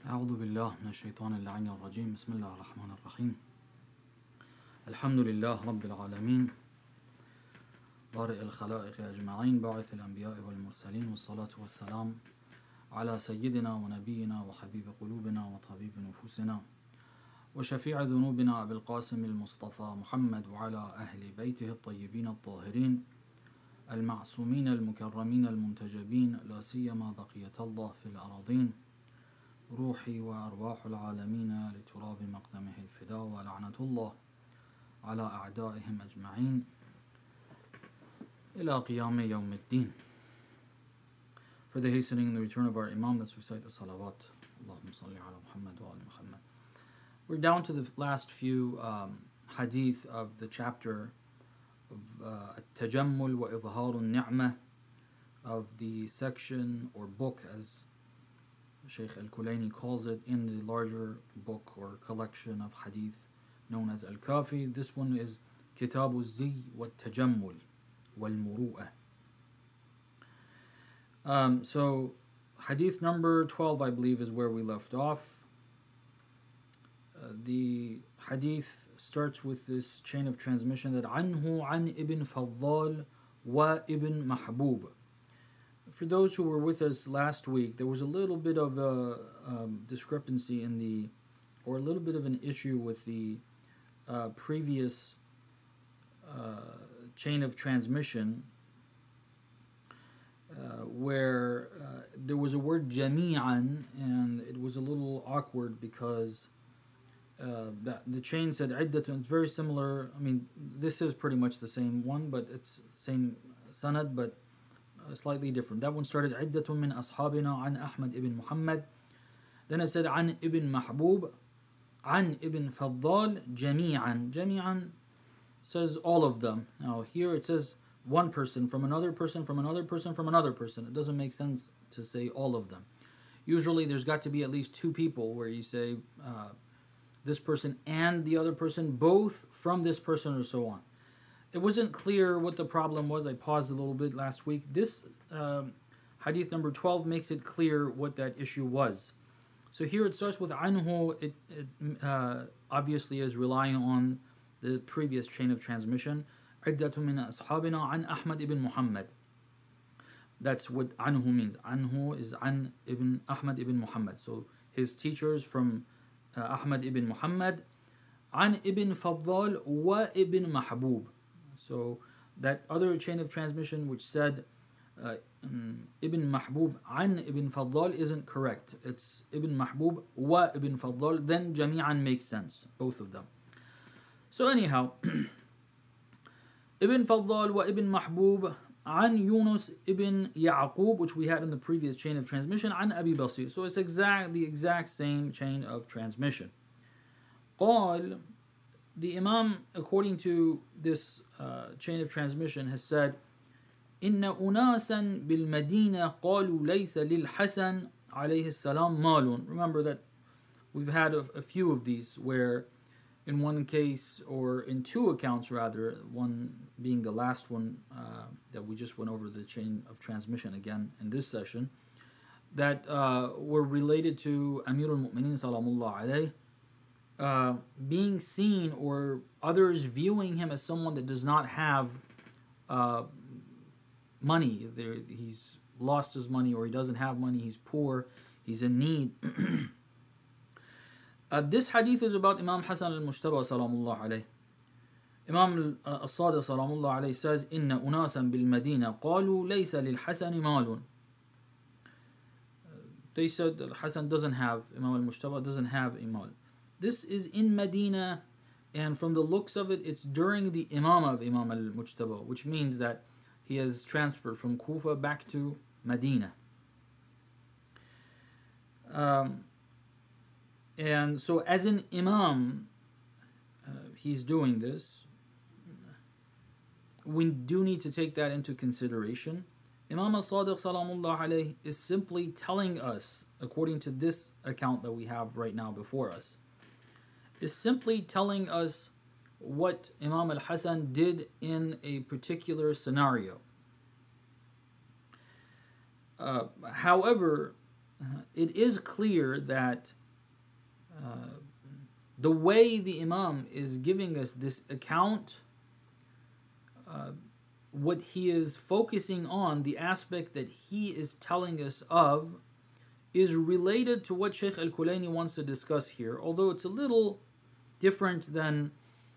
أعوذ بالله من الشيطان اللعين الرجيم. بسم الله الرحمن الرحيم. الحمد لله رب العالمين، بارئ الخلائق أجمعين، باعث الأنبياء والمرسلين، والصلاة والسلام على سيدنا ونبينا وحبيب قلوبنا وطبيب نفوسنا وشفيع ذنوبنا أبي القاسم المصطفى محمد، وعلى أهل بيته الطيبين الطاهرين المعصومين المكرمين المنتجبين، لا سيما بقية الله في الأراضين، روحي وأرواح العالمين لتراب مقدمه الفداء، ولعنة الله على أعدائهم أجمعين إلى قيام يوم الدين. For the hastening and the return of our Imam, let's recite the salawat. Allahumma salli ala Muhammad wa ala Muhammad. We're down to the last few hadith of the chapter of At-Tajammul wa Izharun Ni'mah, of the section or book, as Shaykh Al-Kulaini calls it, in the larger book or collection of hadith known as Al-Kafi. This one is Kitabu Zi wa Tajammul wal Muru'ah. So hadith number 12, I believe, is where we left off. The hadith starts with this chain of transmission that Anhu an ibn Faddal wa ibn Mahbub. For those who were with us last week, there was a little bit of a discrepancy in the, or a little bit of an issue with the previous chain of transmission, where there was a word jami'an, and it was a little awkward because the chain said iddatun. It's very similar. I mean, this is pretty much the same one, but it's same sanad, but slightly different. That one started iddatun min ashabina an Ahmad ibn Muhammad. Then it said an ibn Mahbub, an ibn Faddal, jami'an. Jami'an says all of them. Now here it says one person from another person from another person from another person. It doesn't make sense to say all of them. Usually there's got to be at least two people where you say this person and the other person, both from this person, or so on. It wasn't clear what the problem was. I paused a little bit last week. This hadith number 12 makes it clear what that issue was. So here it starts with anhu. It obviously is relying on the previous chain of transmission. Iddatu min ashabina an Ahmad ibn Muhammad. That's what anhu means. Anhu is an ibn Ahmad ibn Muhammad. So his teachers from Ahmad ibn Muhammad, an ibn Faddal wa ibn Mahbub. So that other chain of transmission which said Ibn Mahbub an Ibn Faddal isn't correct. It's Ibn Mahbub wa Ibn Faddal. Then Jami'an makes sense, both of them. So anyhow, Ibn Faddal wa Ibn Mahbub an Yunus ibn Ya'qub, which we had in the previous chain of transmission, an Abi Basir. So it's the exact same chain of transmission. قال, the Imam, according to this chain of transmission, has said, إن أناسا بالمدينة قالوا ليس للحسن عليه السلام مال. Remember that we've had a few of these where in one case, or in two accounts rather, one being the last one that we just went over the chain of transmission again in this session, that were related to Amir al-Mu'mineen salamullah alayh, being seen or others viewing him as someone that does not have money. He's lost his money, or he doesn't have money, he's poor, he's in need. This hadith is about Imam Hasan al-Mujtaba salamullah alayh. Imam al-Sadiq salamullah alayh says, إن أناسا بالمدينة قالوا ليس للحسن مال. They said that Hasan doesn't have, Imam al-Mujtaba doesn't have a mal. This is in Medina, and from the looks of it, it's during the Imam of Imam al-Mujtaba, which means that he has transferred from Kufa back to Medina. And so as an Imam, he's doing this. We do need to take that into consideration. Imam al-Sadiq salamullah alayh is simply telling us, according to this account that we have right now before us, is simply telling us what Imam al-Hasan did in a particular scenario. However, it is clear that the way the Imam is giving us this account, what he is focusing on, the aspect that he is telling us of, is related to what Sheikh Al-Kulaini wants to discuss here, although it's a little different than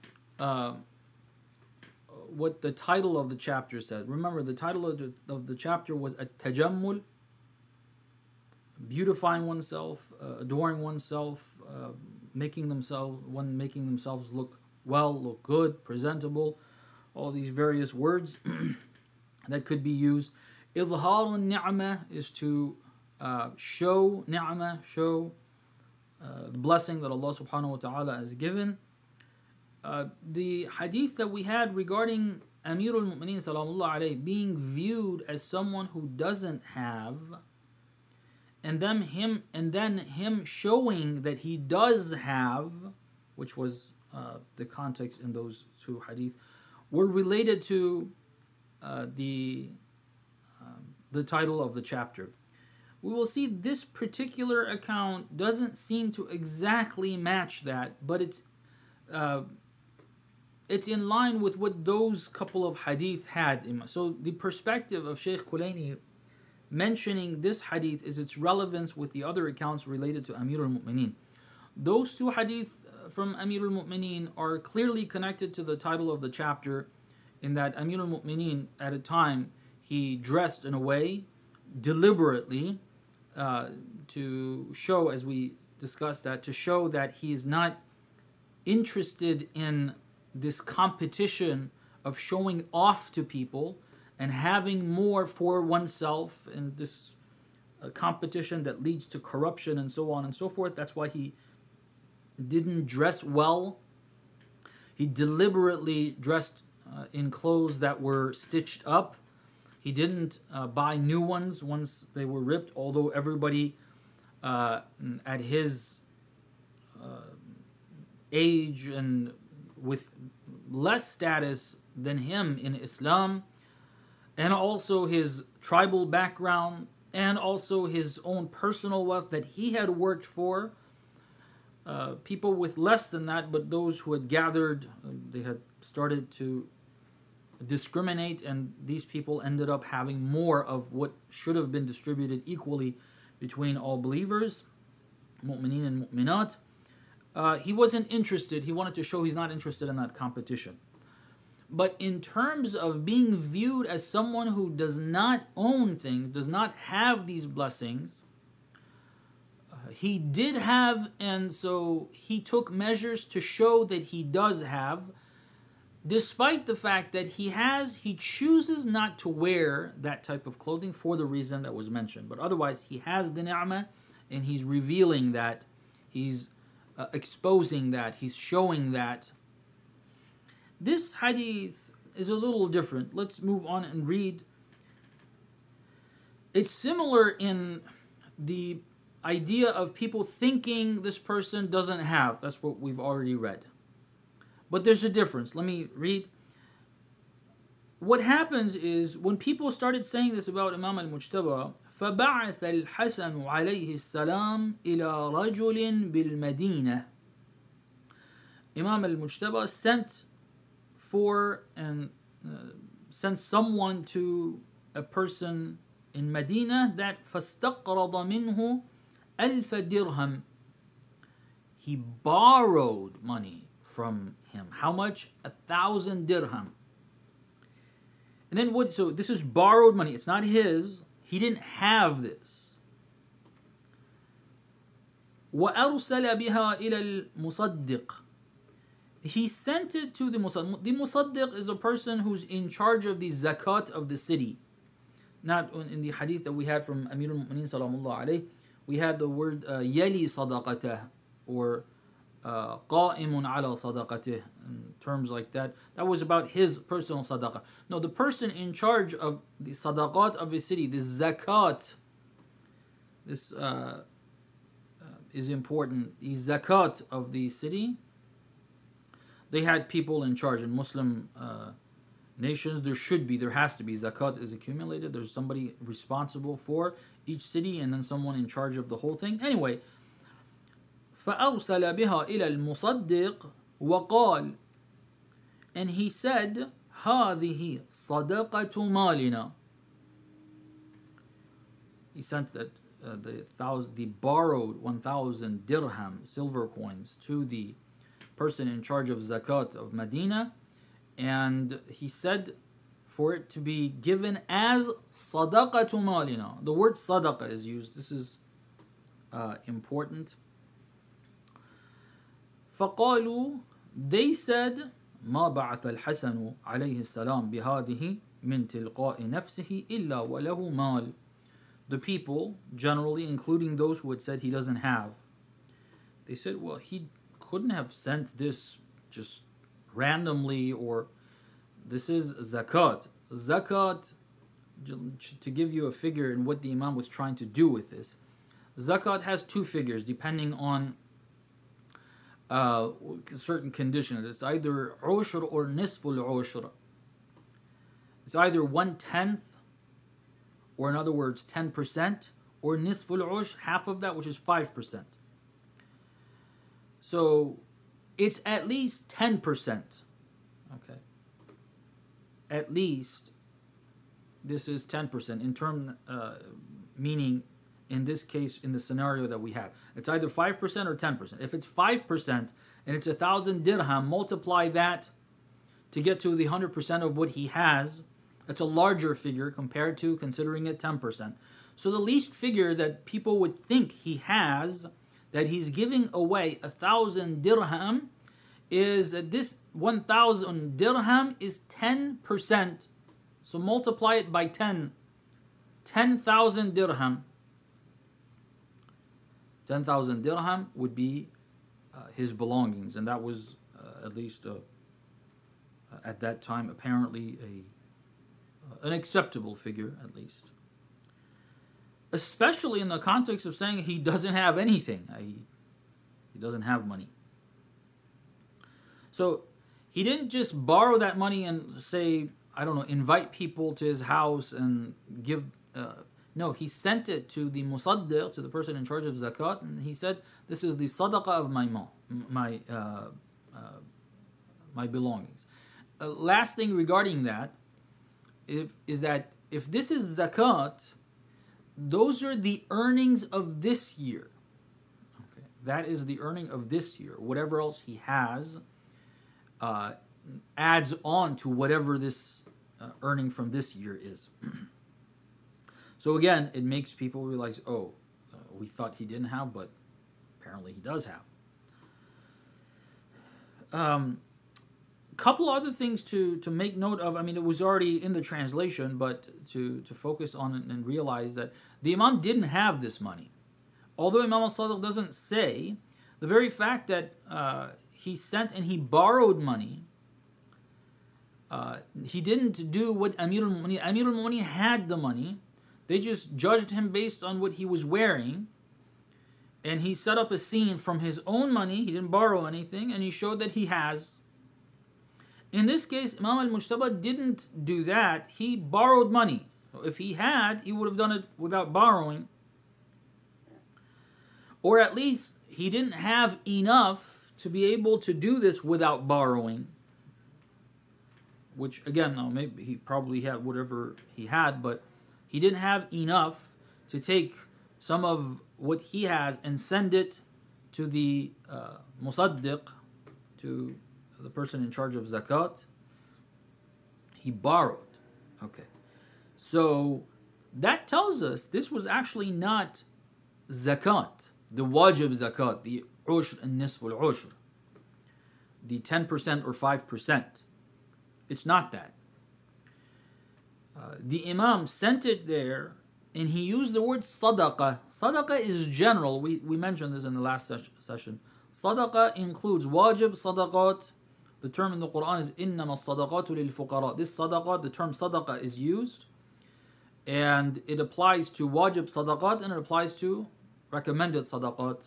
what the title of the chapter said. Remember, the title of the chapter was At-Tajammul, beautifying oneself, adoring oneself, making themselves look well, look good, presentable, all these various words that could be used. Idharun ni'mah is to show ni'mah, show the blessing that Allah subhanahu wa ta'ala has given. The hadith that we had regarding Amirul Mu'mineen salamullah alayhi being viewed as someone who doesn't have, and then him showing that he does have, which was the context in those two hadith, were related to the title of the chapter. We will see this particular account doesn't seem to exactly match that, but it's in line with what those couple of hadith had. So the perspective of Shaykh Kulaini mentioning this hadith is its relevance with the other accounts related to Amir al-Mu'mineen. Those two hadith from Amir al-Mu'mineen are clearly connected to the title of the chapter, in that Amir al-Mu'mineen at a time he dressed in a way deliberately to show, as we discussed, that to show that he is not interested in this competition of showing off to people and having more for oneself, and this competition that leads to corruption and so on and so forth. That's why he didn't dress well. He deliberately dressed in clothes that were stitched up. He didn't buy new ones once they were ripped, although everybody at his age and with less status than him in Islam, and also his tribal background, and also his own personal wealth that he had worked for, people with less than that, but those who had gathered, they had started to discriminate, and these people ended up having more of what should have been distributed equally between all believers, mu'mineen and mu'minat. He wasn't interested. He wanted to show he's not interested in that competition. But in terms of being viewed as someone who does not own things, does not have these blessings, he did have, and so he took measures to show that he does have. Despite the fact that he chooses not to wear that type of clothing for the reason that was mentioned. But otherwise, he has the ni'mah, and he's revealing that, he's exposing that, he's showing that. This hadith is a little different. Let's move on and read. It's similar in the idea of people thinking this person doesn't have. That's what we've already read. But there's a difference. Let me read. What happens is, when people started saying this about Imam al-Mujtaba, فَبَعَثَ الْحَسَنُ عَلَيْهِ السَّلَامِ إِلَى رَجُلٍ بِالْمَدِينَةِ. Imam al-Mujtaba sent someone to a person in Medina that فَاسْتَقْرَضَ مِنْهُ أَلْفَ دِرْهَمٍ. He borrowed money from him. How much? 1,000 dirham. And then what? So this is borrowed money. It's not his. He didn't have this. وَأَرْسَلَ بِهَا إِلَى الْمُصَدِّقِ. He sent it to the Musaddiq. The Musaddiq is a person who's in charge of the zakat of the city. Not in the hadith that we had from Amir al-Mu'mineen salamullah alayhi, we had the word yali sadaqatah, or qa'imun ala sadaqatih, in terms like that. That was about his personal sadaqah. No, the person in charge of the sadaqat of the city, the zakat, this is important. The zakat of the city, they had people in charge. In Muslim nations, there has to be zakat is accumulated. There's somebody responsible for each city and then someone in charge of the whole thing. Anyway, فأرسل بها إلى المصدق وقال, and he said, هذه صدقة مالنا. He sent that the borrowed 1,000 dirham silver coins to the person in charge of zakat of Medina, and he said for it to be given as sadaqatu malina. The word sadaqa is used. This is important. فقالوا, they said, ما بعث الحسن عليه السلام بهذه من تلقاء نفسه إلا وله مال. The people, generally, including those who had said he doesn't have, they said, well, he couldn't have sent this just randomly, or this is zakat. Zakat, to give you a figure in what the Imam was trying to do with this, zakat has two figures depending on certain conditions. It's either ushr or nisful ushr. It's either 1/10, or in other words 10%, or nisful ushr, half of that, which is 5%. So it's at least 10%. Okay. At least this is 10% in term, meaning in this case, in the scenario that we have, it's either 5% or 10%. If it's 5% and it's 1,000 dirham, multiply that to get to the 100% of what he has. It's a larger figure compared to considering it 10%. So the least figure that people would think he has, that he's giving away 1,000 dirham, is this 1,000 dirham is 10%. So multiply it by 10. 10,000 dirham. 10,000 dirham would be his belongings, and that was at least at that time apparently an acceptable figure, at least. Especially in the context of saying he doesn't have anything. He doesn't have money. So he didn't just borrow that money and say, I don't know, invite people to his house and give... no, he sent it to the musaddiq, to the person in charge of zakat, and he said, this is the sadaqah of my belongings. Last thing regarding that is that if this is zakat, those are the earnings of this year. Okay, that is the earning of this year. Whatever else he has adds on to whatever this earning from this year is. So again, it makes people realize, we thought he didn't have, but apparently he does have. Couple other things to make note of. I mean, it was already in the translation, but to focus on it and realize that the Imam didn't have this money. Although Imam al-Sadiq doesn't say, the very fact that he sent and he borrowed money, he didn't do what Amir al-Mu'mineen. Amir al-Mu'mineen had the money. They just judged him based on what he was wearing, and he set up a scene from his own money. He didn't borrow anything, and he showed that he has. In this case, Imam al-Mujtaba didn't do that. He borrowed money. If he had, he would have done it without borrowing. Or at least he didn't have enough to be able to do this without borrowing. Which, again, no, maybe he probably had whatever he had, but he didn't have enough to take some of what he has and send it to the musaddiq, to the person in charge of zakat. He borrowed. Okay. So that tells us this was actually not zakat, the wajib zakat, the ushr and nisf al-ushr, the 10% or 5%. It's not that. The Imam sent it there, and he used the word sadaqah. Sadaqah is general. We mentioned this in the last session. Sadaqah includes wajib, sadaqat. The term in the Quran is إِنَّمَا الصَّدَقَاتُ لِلْفُقَرَاءِ. This sadaqah, the term sadaqah is used, and it applies to wajib sadaqat, and it applies to recommended sadaqat.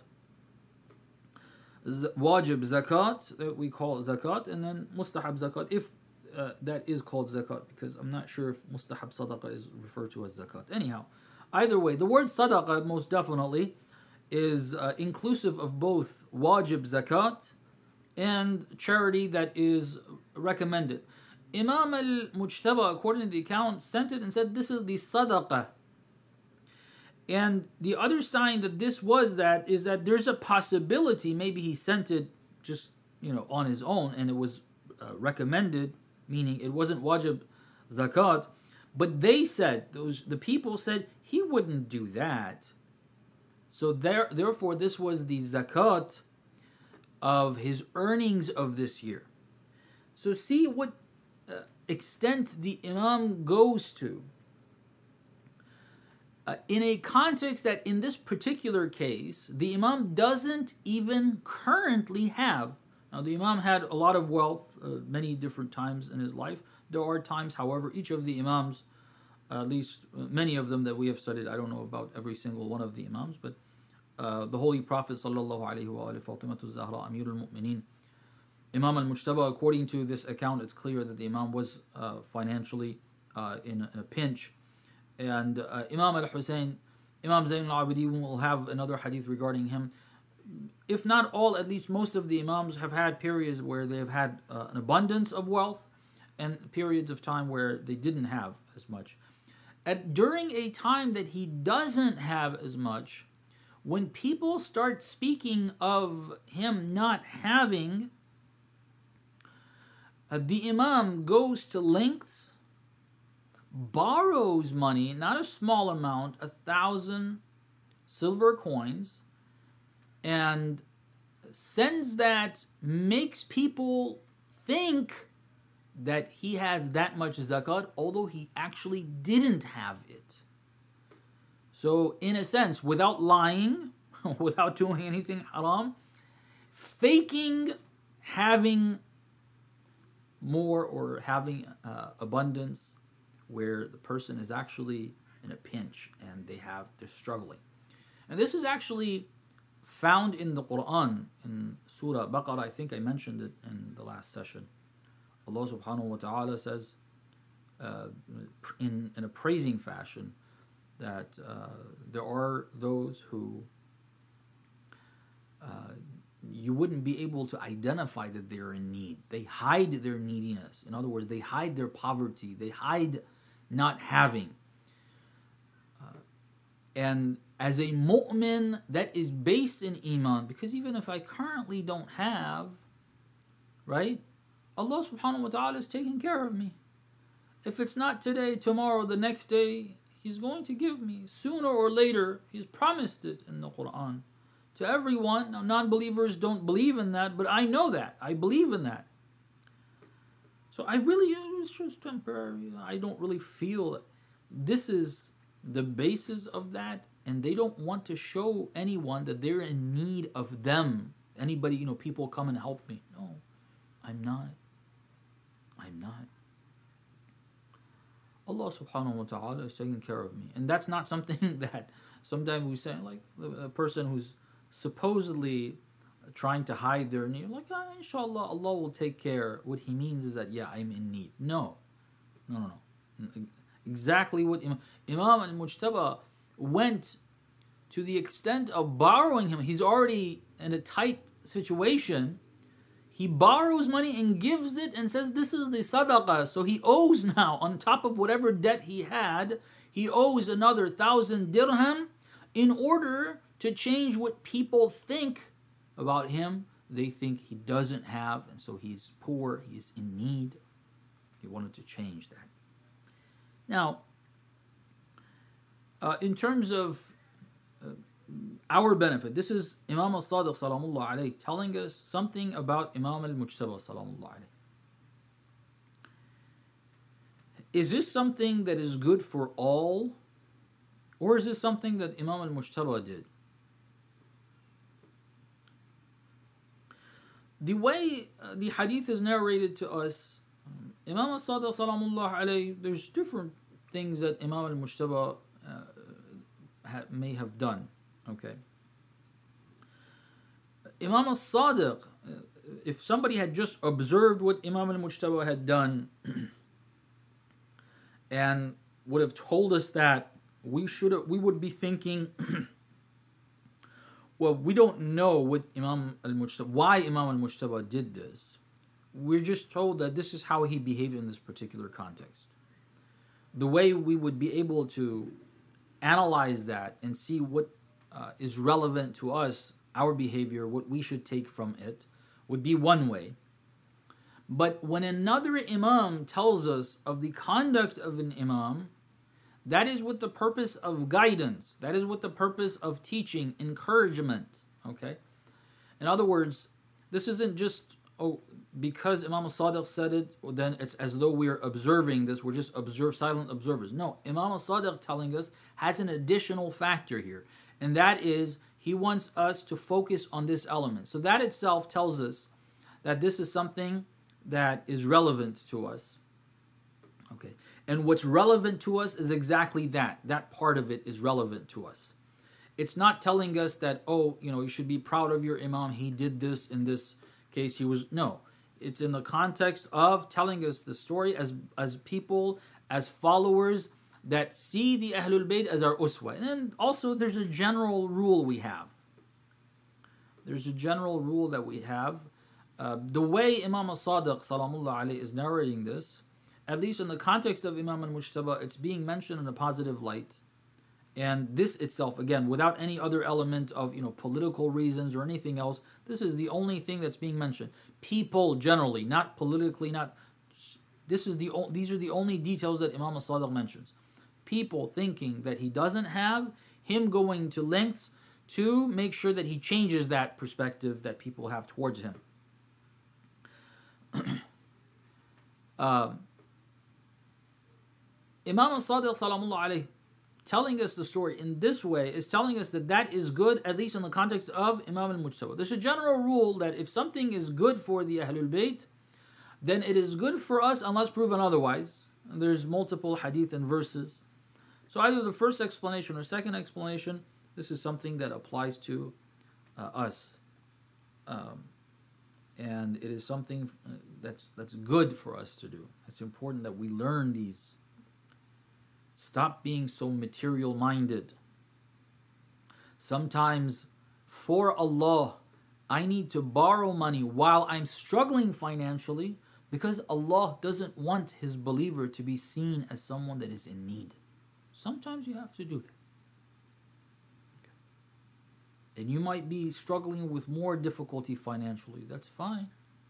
Wajib zakat, that we call zakat, and then mustahab zakat. If that is called zakat, because I'm not sure if mustahab sadaqah is referred to as zakat. Anyhow, either way, the word sadaqah most definitely is inclusive of both wajib zakat and charity that is recommended. Imam al-Mujtaba, according to the account, sent it and said, this is the sadaqah. And the other sign that this was that is that there's a possibility maybe he sent it just, on his own, and it was recommended, meaning it wasn't wajib zakat. But they said, the people said, he wouldn't do that. So therefore, this was the zakat of his earnings of this year. So see what extent the imam goes to. In a context that in this particular case, the imam doesn't even currently have. Now, the imam had a lot of wealth many different times in his life. There are times, however, each of the imams, at least many of them that we have studied, I don't know about every single one of the imams, but the Holy Prophet sallallahu alaihi wa Fatimatu Zahra, Amirul Mu'mineen, Imam al-Mujtaba, according to this account, it's clear that the imam was financially in a pinch. And Imam al-Hussein, Imam Zayn al-Abidin, will have another hadith regarding him. If not all, at least most of the imams have had periods where they have had an abundance of wealth and periods of time where they didn't have as much. During a time that he doesn't have as much, when people start speaking of him not having, the imam goes to lengths, borrows money, not a small amount, 1,000 silver coins, and sends that, makes people think that he has that much zakat, although he actually didn't have it. So, in a sense, without lying, without doing anything haram, faking having more or having abundance, where the person is actually in a pinch and they're struggling. And this is actually found in the Quran, in Surah Baqarah. I think I mentioned it in the last session. Allah subhanahu wa ta'ala says in a praising fashion that there are those who you wouldn't be able to identify that they're in need. They hide their neediness. In other words, they hide their poverty. They hide not having. And as a mu'min that is based in iman, because even if I currently don't have, right, Allah subhanahu wa ta'ala is taking care of me. If it's not today, tomorrow, the next day, He's going to give me. Sooner or later, He's promised it in the Quran. To everyone, now non-believers don't believe in that, but I know that. I believe in that. So it's just temporary. I don't really feel it. This is the basis of that, and they don't want to show anyone that they're in need of them. Anybody, people come and help me. No, I'm not. Allah subhanahu wa ta'ala is taking care of me. And that's not something that sometimes we say, like a person who's supposedly trying to hide their need, like, inshallah, Allah will take care. What he means is that, yeah, I'm in need. No. Exactly what Imam al-Mujtaba went to the extent of borrowing him. He's already in a tight situation. He borrows money and gives it and says, this is the sadaqah. So he owes now, on top of whatever debt he had, he owes another 1,000 dirham in order to change what people think about him. They think he doesn't have, and so he's poor, he's in need. He wanted to change that. Now, in terms of our benefit, this is Imam al-Sadiq salamullah alayhi telling us something about Imam al-Mujtaba salamullah alayhi. Is this something that is good for all, or is this something that Imam al-Mujtaba did? The way the hadith is narrated to us, Imam al-Sadiq salamullah alayhi, there's different things that Imam al-Mujtaba may have done. Okay. Imam al-Sadiq, if somebody had just observed what Imam al-Mujtaba had done and would have told us that, we would be thinking, well, we don't know what Imam al-Mujtaba, why Imam al-Mujtaba did this. We're just told that this is how he behaved in this particular context. The way we would be able to analyze that and see what is relevant to us, our behavior, what we should take from it, would be one way. But when another imam tells us of the conduct of an imam, that is with the purpose of guidance. That is with the purpose of teaching, encouragement. Okay? In other words, this isn't just, because Imam al-Sadiq said it, then it's as though we're observing this, we're just silent observers. No, Imam al-Sadiq telling us has an additional factor here, and that is he wants us to focus on this element. So that itself tells us that this is something that is relevant to us. Okay, and what's relevant to us is exactly that. That part of it is relevant to us. It's not telling us that, you should be proud of your imam, he did this in this case, no. It's in the context of telling us the story as people, as followers that see the Ahlul Bayt as our uswa. And then also there's a general rule we have. There's a general rule that we have. The way Imam al-Sadiq salamullah alayhi is narrating this, at least in the context of Imam al-Mujtaba, it's being mentioned in a positive light. And this itself, again, without any other element of political reasons or anything else, this is the only thing that's being mentioned. People generally, not politically, these are the only details that Imam al-Sadiq mentions. People thinking that he doesn't have, him going to lengths to make sure that he changes that perspective that people have towards him. Imam al-Sadiq salamullah alayhi telling us the story in this way is telling us that is good, at least in the context of Imam al-Mujtaba. There's a general rule that if something is good for the Ahlul Bayt, then it is good for us unless proven otherwise. And there's multiple hadith and verses. So either the first explanation or second explanation, this is something that applies to us. And it is something that's good for us to do. It's important that we learn these. Stop being so material-minded. Sometimes, for Allah, I need to borrow money while I'm struggling financially because Allah doesn't want His believer to be seen as someone that is in need. Sometimes you have to do that. And you might be struggling with more difficulty financially. That's fine.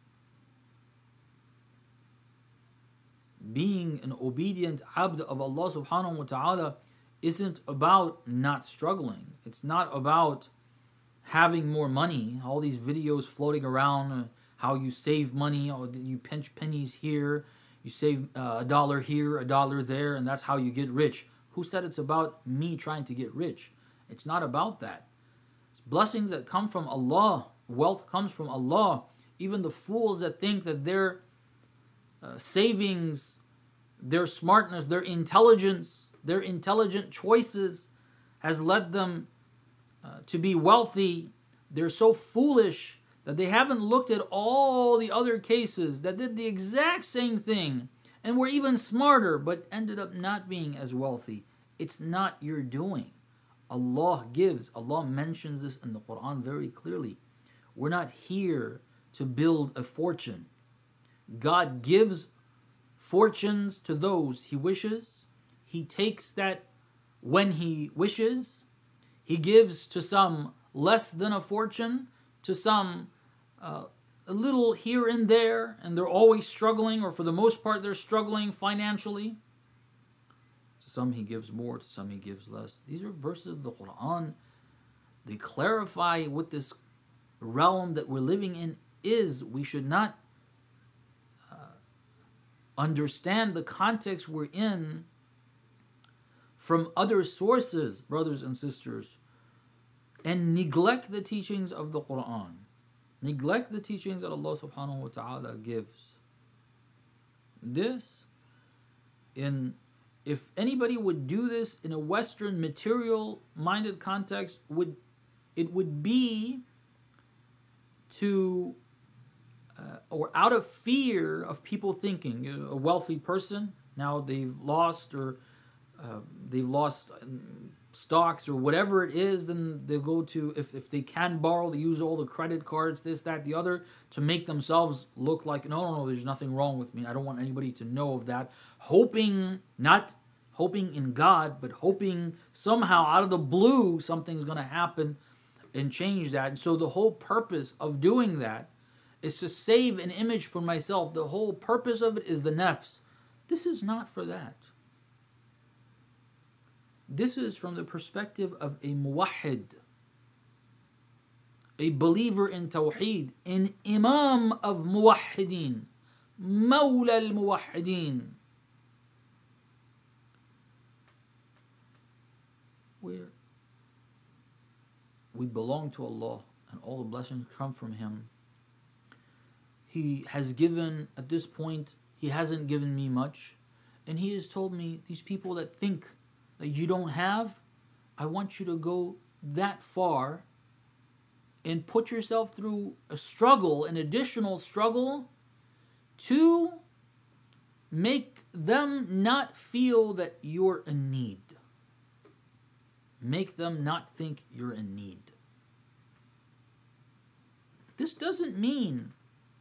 Being an obedient abd of Allah subhanahu wa ta'ala isn't about not struggling. It's not about having more money. All these videos floating around, how you save money, or you pinch pennies here, you save $1 here, $1 there, and that's how you get rich. Who said it's about me trying to get rich? It's not about that. It's blessings that come from Allah. Wealth comes from Allah. Even the fools that think that their savings, their smartness, their intelligence, their intelligent choices has led them to be wealthy. They're so foolish that they haven't looked at all the other cases that did the exact same thing and were even smarter but ended up not being as wealthy. It's not your doing. Allah gives. Allah mentions this in the Quran very clearly. We're not here to build a fortune. God gives fortunes to those He wishes. He takes that when He wishes. He gives to some less than a fortune, to some a little here and there, and they're always struggling, or for the most part they're struggling financially. To some He gives more, to some He gives less. These are verses of the Quran. They clarify what this realm that we're living in is. We should not understand the context we're in from other sources, brothers and sisters, and neglect the teachings of the Quran. Neglect the teachings that Allah subhanahu wa ta'ala gives. If anybody would do this in a Western material-minded context, it would be to or out of fear of people thinking, a wealthy person, now they've lost or they've lost stocks or whatever it is, then they'll go to, if they can borrow, they use all the credit cards, this, that, the other, to make themselves look like, no, there's nothing wrong with me. I don't want anybody to know of that. Hoping, not hoping in God, but hoping somehow out of the blue something's going to happen and change that. And so the whole purpose of doing that is to save an image for myself. The whole purpose of it is the nafs. This is not for that. This is from the perspective of a muwahhid, a believer in tawheed, an imam of muwahhideen, mawla al-muwahhideen, where we belong to Allah and all the blessings come from Him. He has given, at this point, He hasn't given me much, and He has told me, these people that think that you don't have, I want you to go that far and put yourself through a struggle, an additional struggle, to make them not feel that you're in need. Make them not think you're in need. This doesn't mean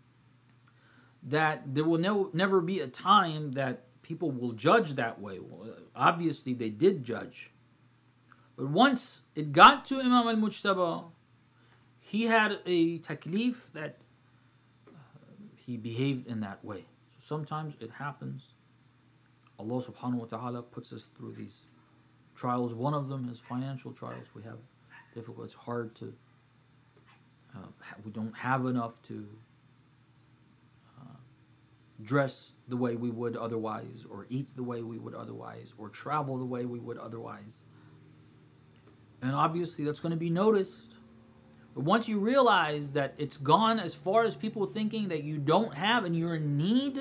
that there will never be a time that people will judge that way. Well, obviously, they did judge. But once it got to Imam al-Mujtaba, he had a taklif that he behaved in that way. So sometimes it happens. Allah subhanahu wa ta'ala puts us through these trials. One of them is financial trials. We have difficult. It's hard to. We don't have enough to dress the way we would otherwise, or eat the way we would otherwise, or travel the way we would otherwise. And obviously that's going to be noticed. But once you realize that it's gone as far as people thinking that you don't have and you're in need,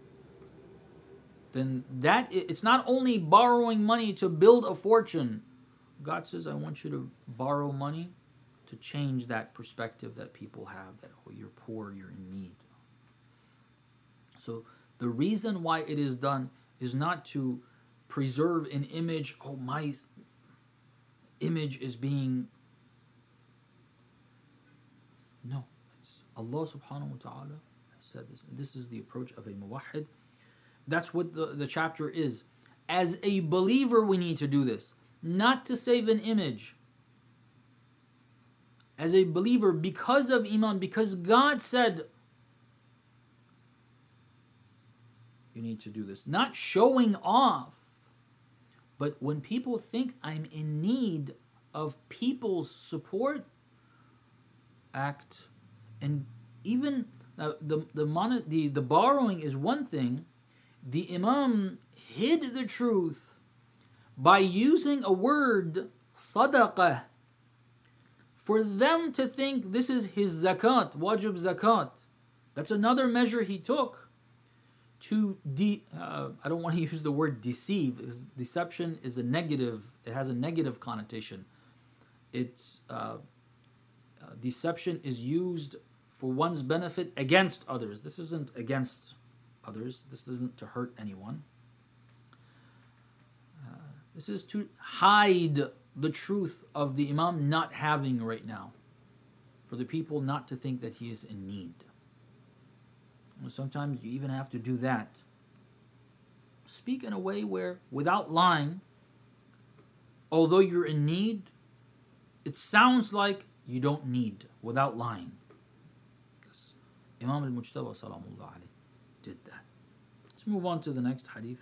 then that it's not only borrowing money to build a fortune. God says, I want you to borrow money to change that perspective that people have, that, oh, you're poor, you're in need. So the reason why it is done is not to preserve an image, oh, my image is being... No, it's Allah subhanahu wa ta'ala has said this. And this is the approach of a muwahhid. That's what the chapter is. As a believer, we need to do this. Not to save an image. As a believer, because of iman, because God said, you need to do this. Not showing off, but when people think I'm in need of people's support, act. And even the borrowing is one thing. The Imam hid the truth by using a word, sadaqah, for them to think this is his zakat, wajib zakat. That's another measure he took to I don't want to use the word deceive, because deception is a negative, it has a negative connotation. It's deception is used for one's benefit against others. This isn't against others. This isn't to hurt anyone. This is to hide the truth of the Imam not having right now, for the people not to think that he is in need. Sometimes you even have to do that. Speak in a way where, without lying, although you're in need, it sounds like you don't need, without lying. This Imam al-Mujtaba salamullah alayhi did that. Let's move on to the next hadith.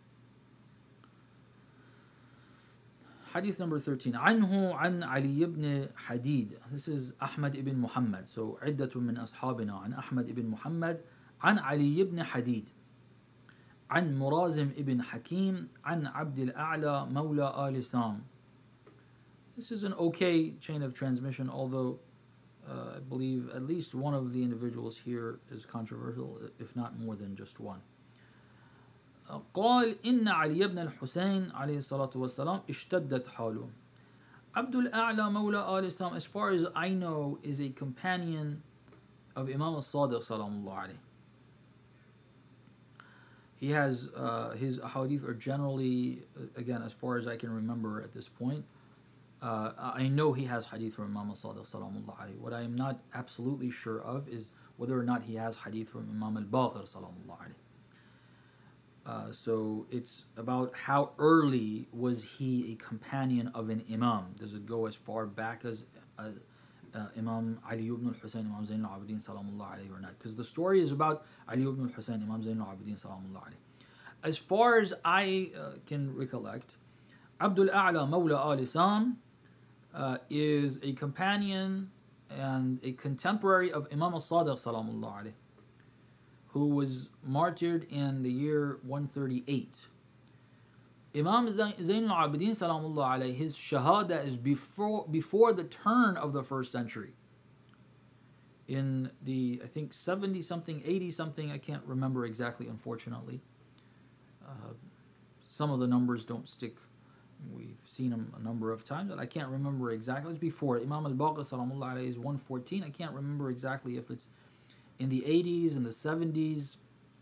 Hadith number 13. عنه عن علي بن حديد. This is Ahmad ibn Muhammad. So عدة من أصحابنا عن أحمد ibn Muhammad عن علي بن حديد عن مرازم ibn حكيم عن عبد الأعلى مولى آل سام. This is an okay chain of transmission, although I believe at least one of the individuals here is controversial, if not more than just one. قال إن علي بن الحسين عليه الصلاة والسلام اشتدت حاله. Abdul A'la Mawla Al Islam, as far as I know, is a companion of Imam al-Sadiq salamullah alayhi. He has his hadith are generally, again, as far as I can remember at this point, I know he has hadith from Imam al-Sadiq salamullah alayhi. What I am not absolutely sure of is whether or not he has hadith from Imam al-Baqir salamullah alayhi. So it's about how early was he a companion of an imam? Does it go as far back as Imam Ali ibn al-Husayn, Imam Zayn al-Abidin salamullah alayhi or not? Because the story is about Ali ibn al-Husayn, Imam Zayn al-Abidin salamullah alayhi. As far as I can recollect, Abdul A'la Mawla Ali Sam is a companion and a contemporary of Imam al-Sadiq salamullah alayhi, who was martyred in the year 138. Imam Zayn al-Abidin salamullah alayhi, his shahada is before the turn of the first century. In the, I think, 70 something, 80 something, I can't remember exactly, unfortunately. Some of the numbers don't stick. We've seen them a number of times, but I can't remember exactly. It's before. Imam al-Baqir salamullah alayhi is 114. I can't remember exactly if it's in the 80s and the 70s,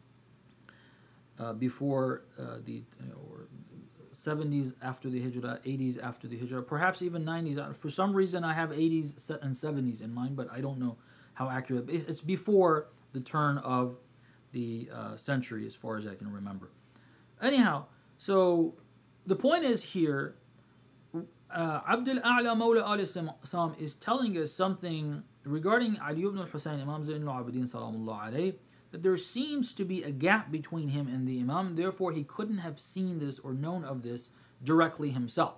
before the or 70s after the Hijrah, 80s after the Hijrah, perhaps even 90s. For some reason, I have 80s and 70s in mind, but I don't know how accurate. It's before the turn of the century, as far as I can remember. Anyhow, so the point is here, Abdul A'la Mawla Ali Sam is telling us something regarding Ali ibn al-Husayn, Imam Zayn al-Abidin salamullah alayhi, that there seems to be a gap between him and the Imam, therefore he couldn't have seen this or known of this directly himself.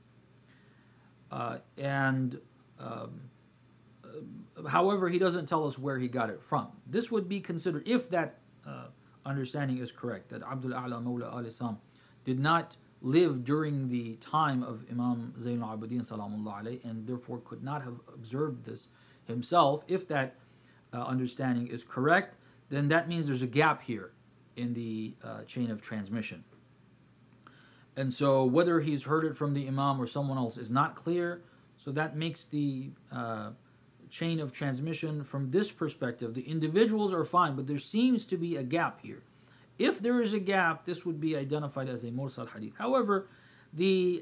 However, he doesn't tell us where he got it from. This would be considered, if that understanding is correct, that Abdul A'la Mawla Ali Sam did not live during the time of Imam Zayn al-Abidin salamullah alayhi, and therefore could not have observed this himself. If that understanding is correct, then that means there's a gap here in the chain of transmission. And so whether he's heard it from the Imam or someone else is not clear. So that makes the chain of transmission from this perspective, the individuals are fine, but there seems to be a gap here. If there is a gap, this would be identified as a mursal hadith. However, the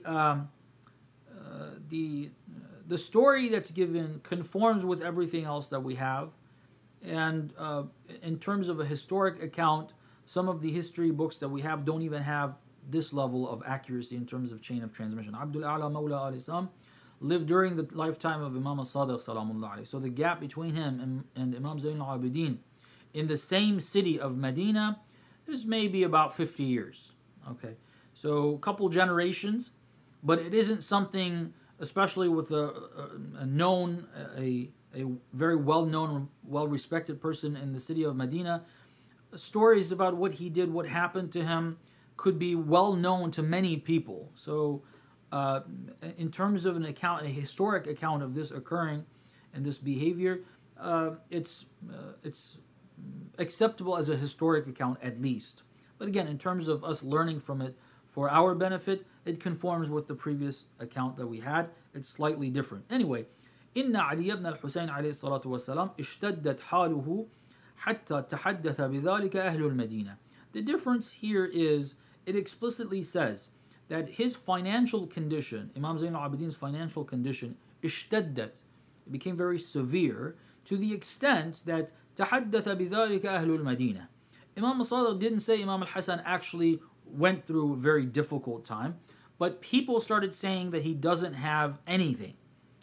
story that's given conforms with everything else that we have, and in terms of a historic account, some of the history books that we have don't even have this level of accuracy in terms of chain of transmission. Abdul A'la Mawla Ali Sam lived during the lifetime of Imam al-Sadiq salamullah alayhi. So the gap between him and Imam Zayn al-Abidin in the same city of Medina is maybe about 50 years. Okay, so a couple generations, but it isn't something, especially with a known, a very well-known, well-respected person in the city of Medina. Stories about what he did, what happened to him, could be well known to many people. So in terms of an account, a historic account of this occurring and this behavior, it's acceptable as a historic account at least. But again, in terms of us learning from it for our benefit, it conforms with the previous account that we had. It's slightly different. Anyway, إن علي بن الحسين عليه الصلاة والسلام اشتدت حاله حتى تحدث بذلك أهل المدينة. The difference here is it explicitly says that his financial condition, Imam Zayn al-Abidin's financial condition, اشتدت, it became very severe to the extent that تحدث بذلك أهل المدينة. Imam al-Sadiq didn't say Imam al-Hasan actually went through a very difficult time, but people started saying that he doesn't have anything.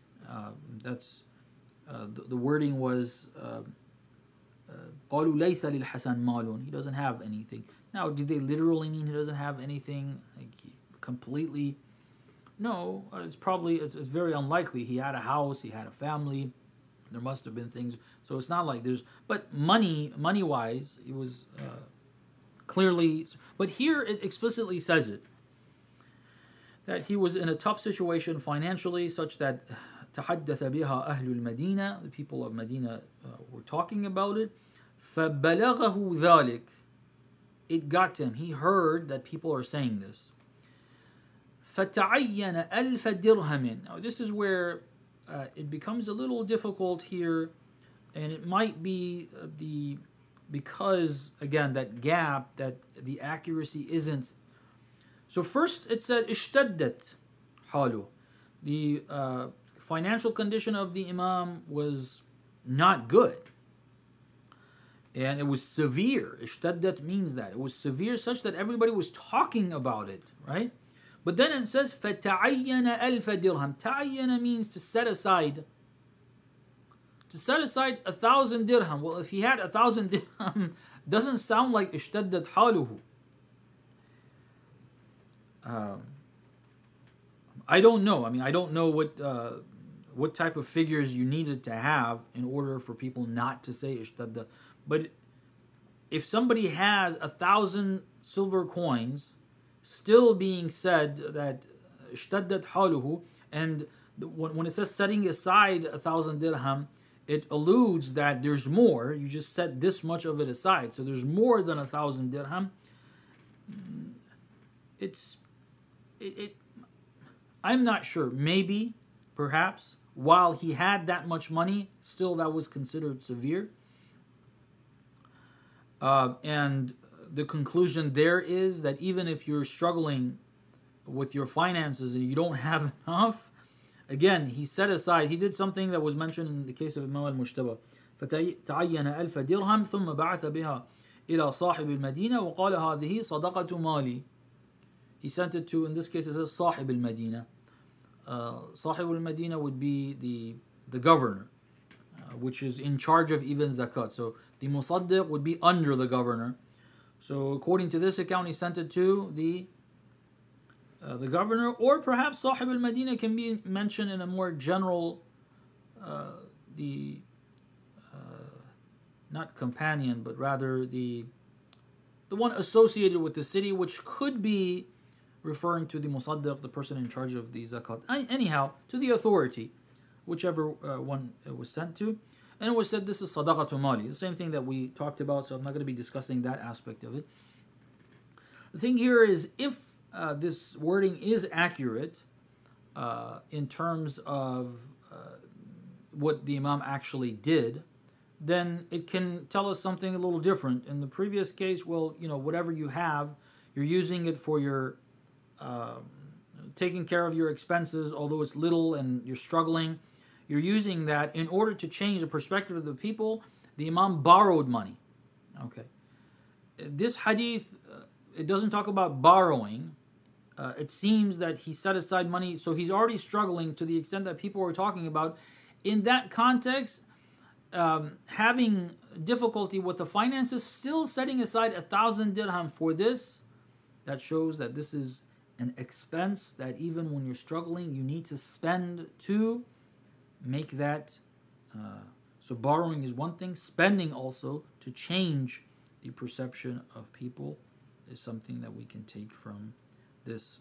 The wording was قالوا ليس للحسن مال. He doesn't have anything. Now, did they literally mean he doesn't have anything, like, completely? No, it's very unlikely. He had a house, he had a family. There must have been things. So it's not like there's, but money-wise, it was clearly. But here it explicitly says it, that he was in a tough situation financially, such that تحدث بها أهل المدينة, the people of Medina were talking about it. فبلغه ذلك, it got to him. He heard that people are saying this. فتعين ألف درهم. Now this is where it becomes a little difficult here and it might be because again that gap, that the accuracy isn't. So first it said اشتدت حاله. The financial condition of the Imam was not good, and it was severe. اشتدت means that it was severe, such that everybody was talking about it, right? But then it says فتعين ألف dirham. تعين means to set aside. To set aside 1,000 dirham. Well, if he had 1,000 dirham, doesn't sound like اشتدت حاله. I don't know. I mean, I don't know what type of figures you needed to have in order for people not to say اشتد. But if somebody has 1,000 silver coins, still being said that اشتدت حاله, and when it says setting aside 1,000 dirham, it alludes that there's more. You just set this much of it aside, so there's more than 1,000 dirham. I'm not sure. Maybe, perhaps, while he had that much money, still that was considered severe. And the conclusion there is that even if you're struggling with your finances and you don't have enough, again, he set aside, he did something that was mentioned in the case of Imam al-Mujtaba. فتعين ألف درهم ثم بعث بها إلى صاحب المدينة وقال هذه صدقة مالي. He sent it to, in this case it says صاحب المدينة. صاحب المدينة would be the governor, which is in charge of even zakat. So the musaddiq would be under the governor. So according to this account, he sent it to the governor, or perhaps Sahib al-Madinah can be mentioned in a more general, not companion, but rather the one associated with the city, which could be referring to the musaddiq, the person in charge of the zakat. Anyhow, to the authority, whichever one it was sent to. And it was said this is sadaqatu mali, the same thing that we talked about, so I'm not going to be discussing that aspect of it. The thing here is, if this wording is accurate in terms of what the Imam actually did, then it can tell us something a little different. In the previous case, well, whatever you have, you're using it for your taking care of your expenses, although it's little and you're struggling. You're using that in order to change the perspective of the people. The Imam borrowed money. Okay. This hadith, it doesn't talk about borrowing. It seems that he set aside money, so he's already struggling to the extent that people were talking about. In that context, having difficulty with the finances, still setting aside 1,000 dirham for this, that shows that this is an expense that even when you're struggling, you need to spend to make that. So borrowing is one thing, spending also to change the perception of people is something that we can take from this.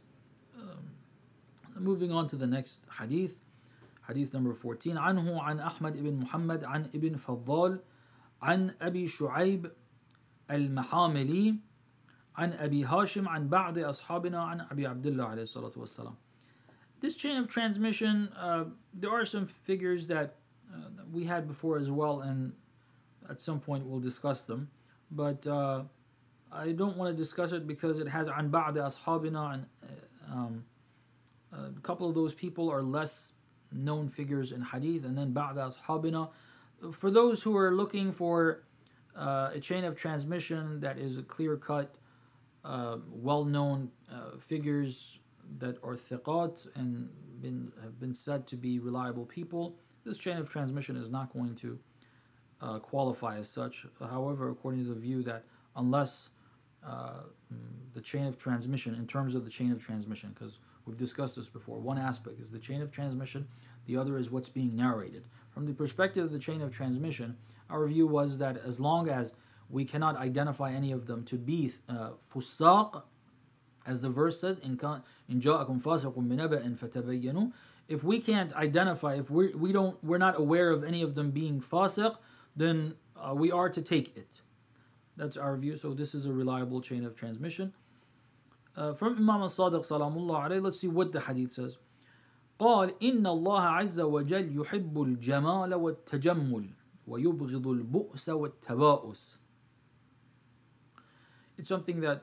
Moving on to the next hadith. Hadith number 14. عنه عن أحمد بن محمد عن ابن فضال عن أبي شعيب المحاملي عن أبي هاشم عن بعض أصحابنا عن أبي عبد الله عليه الصلاة والسلام. This chain of transmission, there are some figures that we had before as well, and at some point we'll discuss them. But I don't want to discuss it because it has عن بعض أصحابنا, and a couple of those people are less known figures in hadith, and then بعض أصحابنا. For those who are looking for a chain of transmission that is a clear-cut, well-known figures that are thiqat and have been said to be reliable people, this chain of transmission is not going to qualify as such. However, according to the view that unless the chain of transmission, in terms of the chain of transmission, because we've discussed this before, one aspect is the chain of transmission, the other is what's being narrated. From the perspective of the chain of transmission, our view was that as long as we cannot identify any of them to be fusaq, as the verse says, in ja'akum fasiqun binaba'in fatabayyanu, if we can't identify, if we're not aware of any of them being fasiq, then we are to take it. That's our view. So this is a reliable chain of transmission. From Imam al-Sadiq salamullah alayhi, let's see what the hadith says. قال إن الله عز وجل يحب الجمال والتجمل وَيُبْغِضُ الْبُؤْسَ وَالتَّبَاؤُسَ. It's something that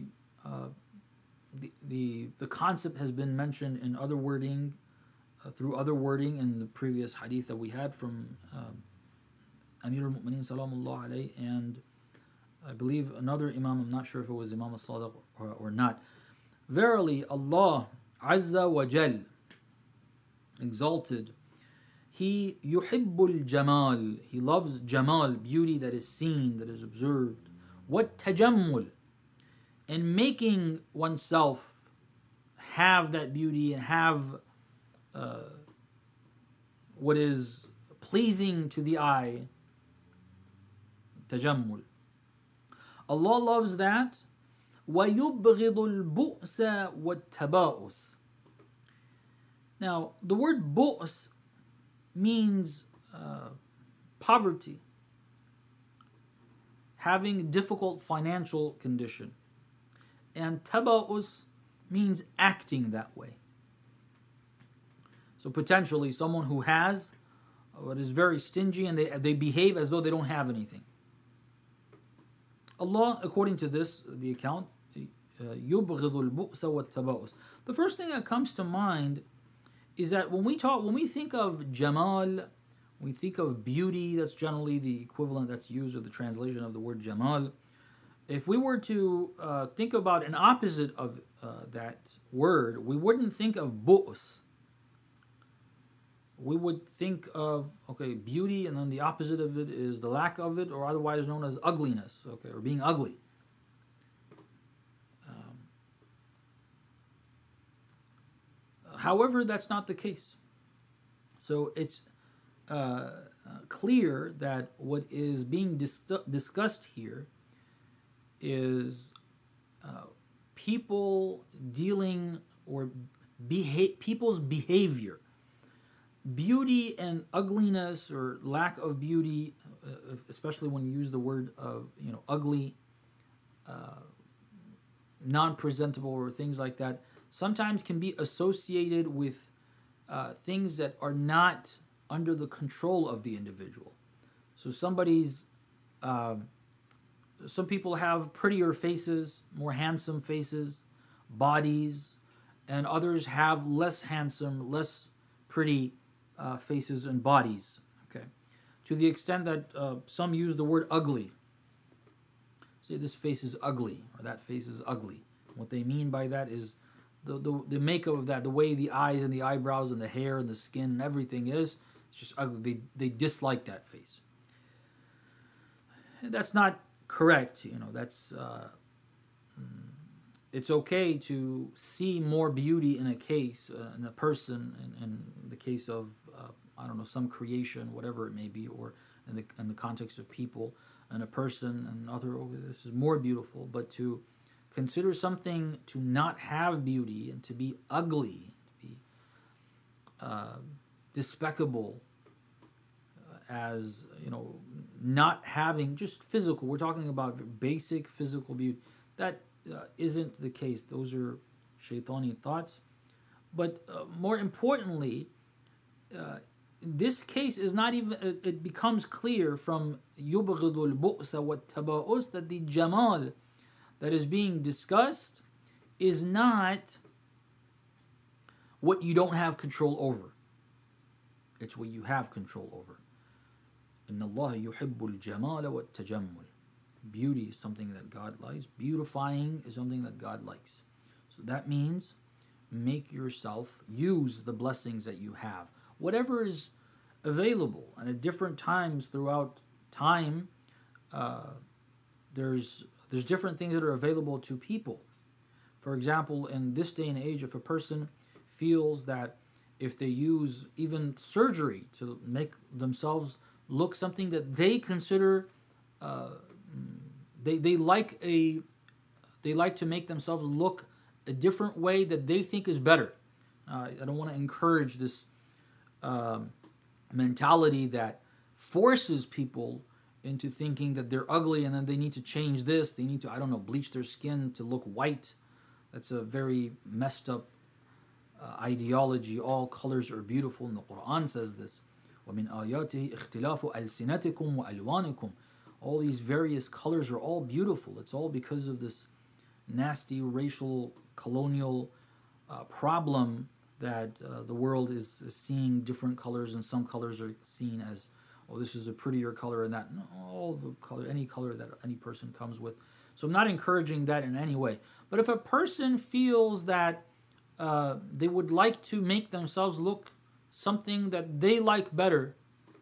the concept has been mentioned in other wording, through other wording in the previous hadith that we had from Amir al-Mu'mineen Salamullah alayhi, and I believe another Imam, I'm not sure if it was Imam al-Sadiq or not. Verily, Allah Azza wa Jal, exalted, He yuhibbul jamal, He loves jamal, beauty that is seen, that is observed. What tajammul, and making oneself have that beauty and have what is pleasing to the eye. Tajammul. Allah loves that. وَيُبْغِضُ الْبُؤْسَ وَالتَّبَاؤُسَ. Now, the word bu's means poverty, having difficult financial condition. And taba'us means acting that way. So potentially someone who has, but is very stingy, and they behave as though they don't have anything. Allah, according to this, the account, يُبْغِضُ الْبُؤْسَ وَالتَّبَاؤُسَ. The first thing that comes to mind is that when we think of jamal, we think of beauty. That's generally the equivalent that's used, or the translation of the word jamal. If we were to think about an opposite of that word, we wouldn't think of bu's. We would think of, beauty, and then the opposite of it is the lack of it, or otherwise known as ugliness, or being ugly. However, that's not the case. So it's clear that what is being discussed here is people dealing, or people's behavior. Beauty and ugliness, or lack of beauty, especially when you use the word of ugly, non-presentable, or things like that, sometimes can be associated with things that are not under the control of the individual. So some people have prettier faces, more handsome faces, bodies, and others have less handsome, less pretty faces and bodies. To the extent that some use the word ugly. Say this face is ugly, or that face is ugly. What they mean by that is the makeup of that, the way the eyes and the eyebrows and the hair and the skin and everything is, it's just ugly. They dislike that face. And that's not correct. That's it's okay to see more beauty in a case, in a person, in the case of some creation, whatever it may be, or in the context of people and a person and other. This is more beautiful, but to consider something to not have beauty and to be ugly, to be despicable, as not having just physical. We're talking about basic physical beauty. That isn't the case. Those are shaitani thoughts. But more importantly, this case is not even. It becomes clear from يُبْغِضُ الْبُؤْسَ وَالتَّبَاؤُسَ that the jamal that is being discussed is not what you don't have control over. It's what you have control over. إِنَّ اللَّهَ يُحِبُّ الْجَمَالَ وَالتَّجَمُّلَ. Beauty is something that God likes. Beautifying is something that God likes. So that means make yourself use the blessings that you have. Whatever is available, and at different times throughout time, there's different things that are available to people. For example, in this day and age, if a person feels that if they use even surgery to make themselves look something that they consider, they like to make themselves look a different way that they think is better. I don't want to encourage this mentality that forces people into thinking that they're ugly and then they need to change this. They need to, bleach their skin to look white. That's a very messed up ideology. All colors are beautiful, and the Quran says this. ومن آياته اختلاف ألسنتكم وألوانكم. All these various colors are all beautiful. It's all because of this nasty racial colonial problem that the world is seeing different colors, and some colors are seen as, oh, this is a prettier color, and that, no, all the color, any color that any person comes with. So I'm not encouraging that in any way. But if a person feels that they would like to make themselves look something that they like better,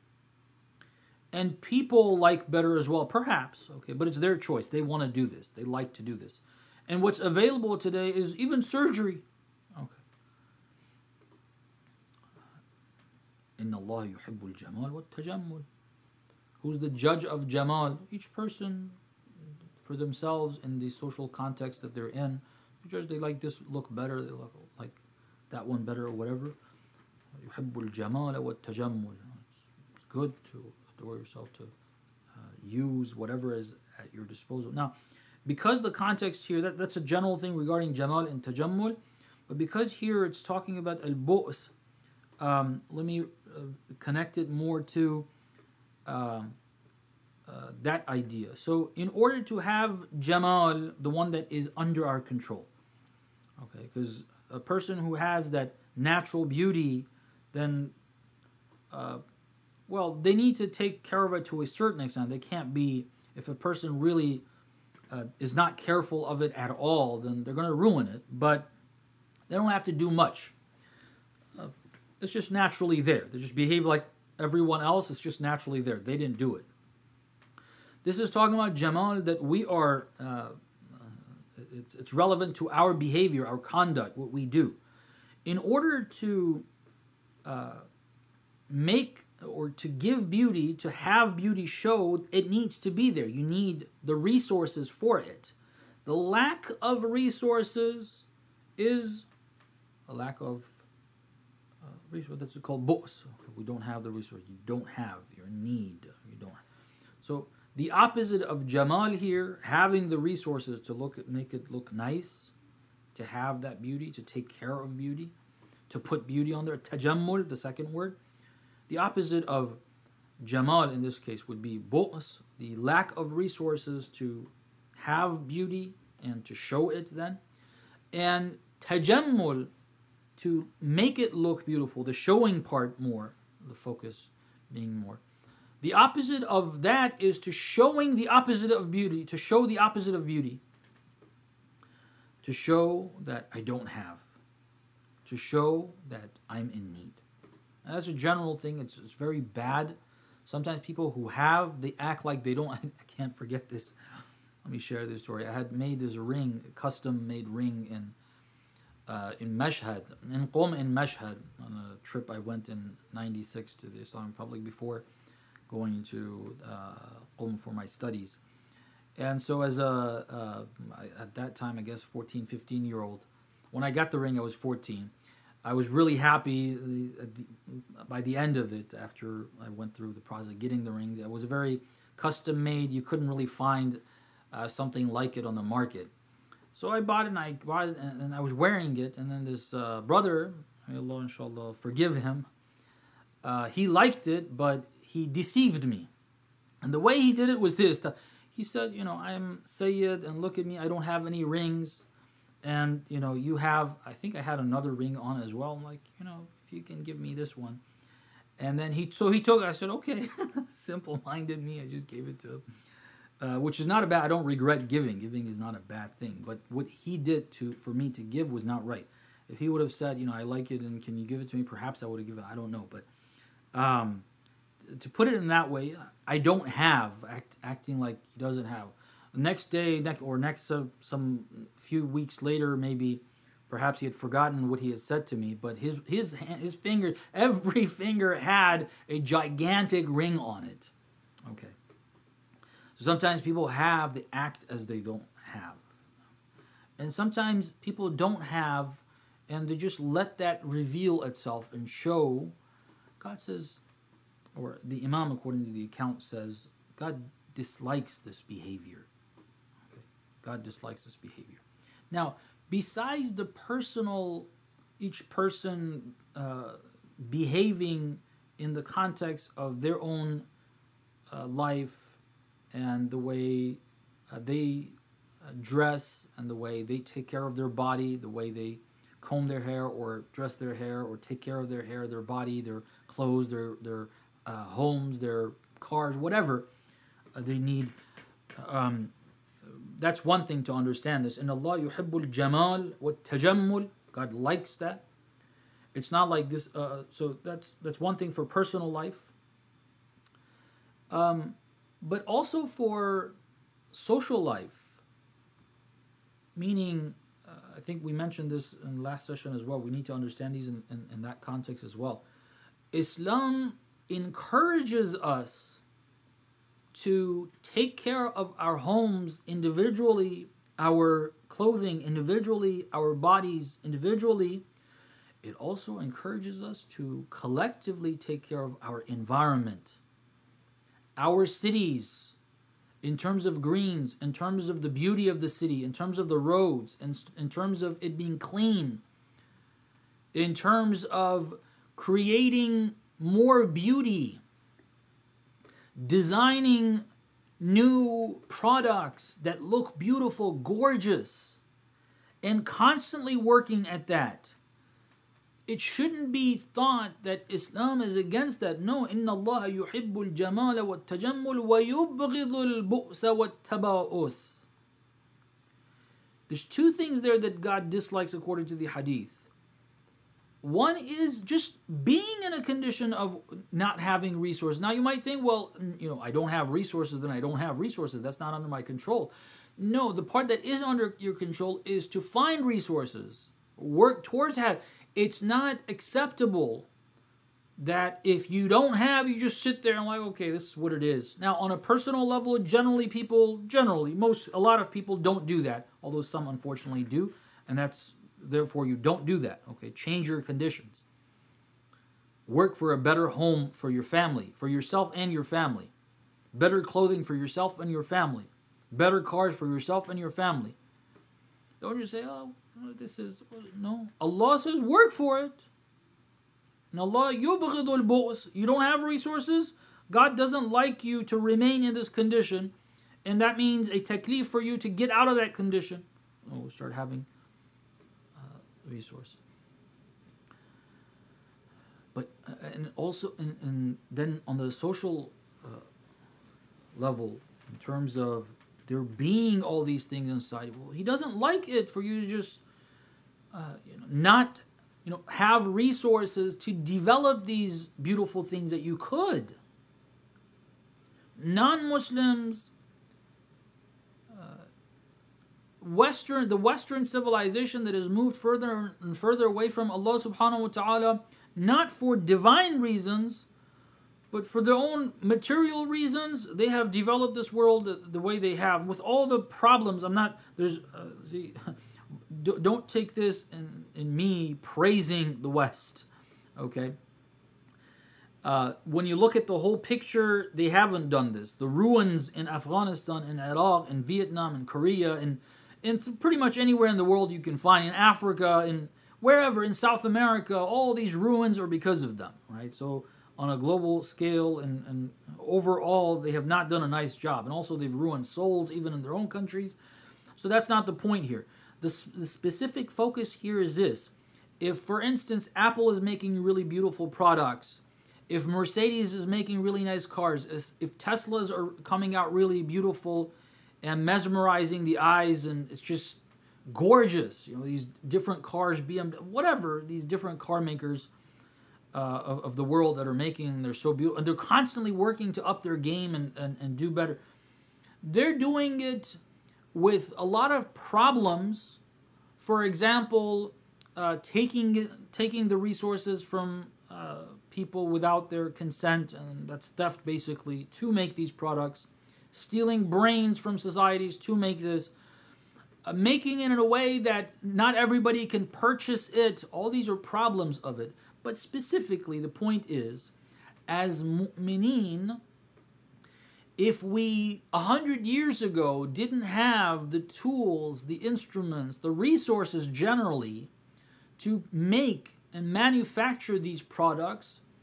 and people like better as well, perhaps, okay, but it's their choice. They want to do this. They like to do this. And what's available today is even surgery. Okay. إِنَّ اللَّهَ يُحِبُّ الْجَمَالَ وَالتَّجَمُّلَ. Who's the judge of Jamal? Each person for themselves in the social context that they're in. The judge, they like this look better, they look like that one better, or whatever. يُحِبُّ الْجَمَالَ وَالتَّجَمُّلَ. It's good to adore yourself, to use whatever is at your disposal. Now, because the context here, that's a general thing regarding Jamal and Tajammul, but because here it's talking about al-bu's, let me connect it more to that idea. So in order to have Jamal, the one that is under our control, okay, because a person who has that natural beauty, then well, they need to take care of it to a certain extent. They can't be, if a person really is not careful of it at all, then they're going to ruin it. But they don't have to do much. It's just naturally there. They just behave like everyone else. It's just naturally there. They didn't do it. This is talking about Jamal, that we are, it's relevant to our behavior, our conduct, what we do. In order to make or to give beauty, to have beauty showed, it needs to be there. You need the resources for it. The lack of resources is a lack of resources. That's called bu's. We don't have the resources. You don't have. You're in need. You don't. So the opposite of Jamal here, having the resources to make it look nice, to have that beauty, to take care of beauty, to put beauty on there. Tajammul, the second word. The opposite of Jamal in this case would be bu's, the lack of resources to have beauty and to show it then. And Tajammul, to make it look beautiful, the showing part more, the focus being more. The opposite of that is to showing the opposite of beauty, to show the opposite of beauty. To show that I don't have. To show that I'm in need. And that's a general thing. It's very bad. Sometimes people who have, they act like they don't. I can't forget this. Let me share this story. I had made this ring, a custom-made ring in Mashhad, in Qom in Mashhad, on a trip I went in '96 to the Islamic Republic before going to Qom for my studies. And so as at that time, I guess 14, 15-year-old, when I got the ring, I was 14. I was really happy by the end of it, after I went through the process of getting the ring. It was a very custom made. You couldn't really find something like it on the market. So I bought it, and I was wearing it. And then this brother, may Allah inshallah forgive him, he liked it, but he deceived me. And the way he did it was this. He said, I'm Sayyid, and look at me, I don't have any rings. And, you have, I think I had another ring on as well. I'm like, if you can give me this one. And then he took it. I said, okay. Simple-minded me. I just gave it to him. Which is not a bad, I don't regret giving. Giving is not a bad thing. But what he did for me to give was not right. If he would have said, I like it and can you give it to me, perhaps I would have given it. I don't know. But to put it in that way, I don't have, acting like he doesn't have. Next day, some few weeks later, maybe, perhaps he had forgotten what he had said to me. But his finger, every finger had a gigantic ring on it. Okay. So sometimes people have, they act as they don't have, and sometimes people don't have, and they just let that reveal itself and show. God says, or the Imam, according to the account, says, God dislikes this behavior. God dislikes this behavior. Now, besides the personal, each person behaving in the context of their own life and the way they dress and the way they take care of their body, the way they comb their hair or dress their hair or take care of their hair, their body, their clothes, their homes, their cars, whatever they need. Um, that's one thing to understand this. In Allah yuhibbul jamal wa tajammul. God likes that. It's not like this. So that's one thing for personal life. But also for social life. Meaning, I think we mentioned this in the last session as well. We need to understand these in that context as well. Islam encourages us to take care of our homes individually, our clothing individually, our bodies individually. It also encourages us to collectively take care of our environment, our cities, in terms of greens, in terms of the beauty of the city, in terms of the roads, in terms of it being clean, in terms of creating more beauty, designing new products that look beautiful, gorgeous, and constantly working at that. It shouldn't be thought that Islam is against that. No, inna Allah yuhibbul jamala wa tajammul wa yubghidul bu'sa wa taba'us. There's two things there that God dislikes according to the hadith. One is just being in a condition of not having resources. Now you might think, well, I don't have resources, then I don't have resources. That's not under my control. No, the part that is under your control is to find resources, work towards having. It's not acceptable that if you don't have, you just sit there and like, okay, this is what it is. Now, on a personal level, a lot of people don't do that, although some unfortunately do, and therefore you don't do that. Okay, change your conditions. Work for a better home for your family, for yourself and your family. Better clothing for yourself and your family. Better cars for yourself and your family. Don't just say, oh, this is, no. Allah says work for it. And Allah yubghidul bu's. You don't have resources, God doesn't like you to remain in this condition, and that means a taklif for you to get out of that condition. We'll start having resource. But and also and then on the social level, in terms of there being all these things inside, well, He doesn't like it for you to just not have resources to develop these beautiful things that you could. Non-Muslims, the Western civilization that has moved further and further away from Allah subhanahu wa ta'ala, not for divine reasons, but for their own material reasons, they have developed this world the way they have, with all the problems. Don't take this in me praising the West, okay? When you look at the whole picture, they haven't done this. The ruins in Afghanistan, in Iraq, in Vietnam, in Korea, in pretty much anywhere in the world you can find, in Africa, in wherever, in South America, all these ruins are because of them, right? So on a global scale and overall, they have not done a nice job. And also they've ruined souls even in their own countries. So that's not the point here. The specific focus here is this. If, for instance, Apple is making really beautiful products, if Mercedes is making really nice cars, if Teslas are coming out really beautiful and mesmerizing the eyes, and it's just gorgeous, these different cars, BMW, whatever, these different car makers of the world that are making, they're so beautiful, and they're constantly working to up their game and do better. They're doing it with a lot of problems. For example, taking the resources from people without their consent, and that's theft basically, to make these products, stealing brains from societies to make this, making it in a way that not everybody can purchase it. All these are problems of it. But specifically, the point is, as mu'mineen, if we 100 years ago didn't have the tools, the instruments, the resources generally to make and manufacture these products,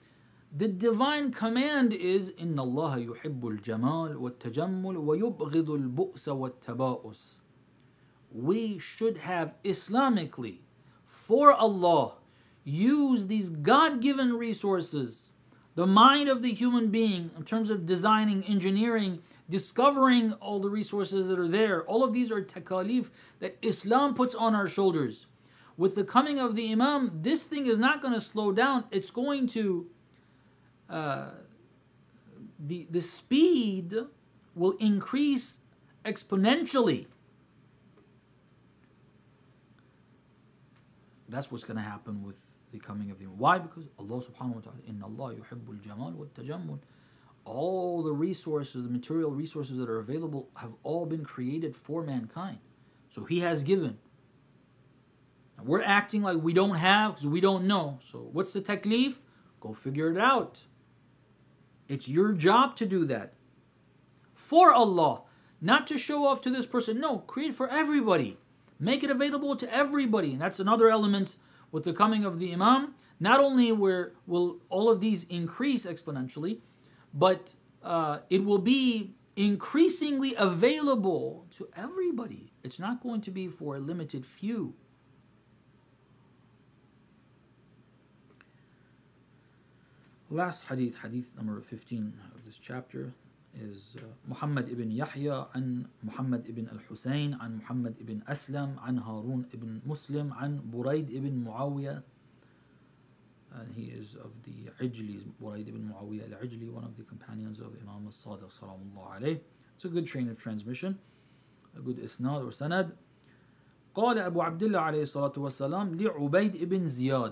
The divine command is إن الله يحب الجمال والتجمل ويبغض البؤس والتباؤس. We should have Islamically, for Allah, use these God-given resources, the mind of the human being in terms of designing, engineering, discovering all the resources that are there. All of these are takalif that Islam puts on our shoulders. With the coming of the Imam, this thing is not going to slow down. It's going to, the speed will increase exponentially. That's what's going to happen with the coming of the Imam. Why? Because Allah subhanahu wa ta'ala, إِنَّ اللَّهَ يُحِبُّ الْجَمَالِ وَالتَّجَمُّلِ. All the resources, the material resources that are available have all been created for mankind. So He has given. And we're acting like we don't have because we don't know. So what's the taklif? Go figure it out. It's your job to do that. For Allah. Not to show off to this person. No, create it for everybody. Make it available to everybody. And that's another element with the coming of the Imam. Not only will all of these increase exponentially, but it will be increasingly available to everybody. It's not going to be for a limited few. Last hadith, hadith number 15 of this chapter, is Muhammad ibn Yahya an Muhammad ibn al-Husayn an Muhammad ibn Aslam an Harun ibn Muslim an Burayd ibn Muawiyah, and he is of the Ijlis, Burayd ibn Muawiyah al-Ijli, one of the companions of Imam al-Sadiq salamullah alayh. It's a good chain of transmission, a good isnad or sanad. قال أبو عبد الله عليه الصلاة والسلام لعبيد ibn Ziyad.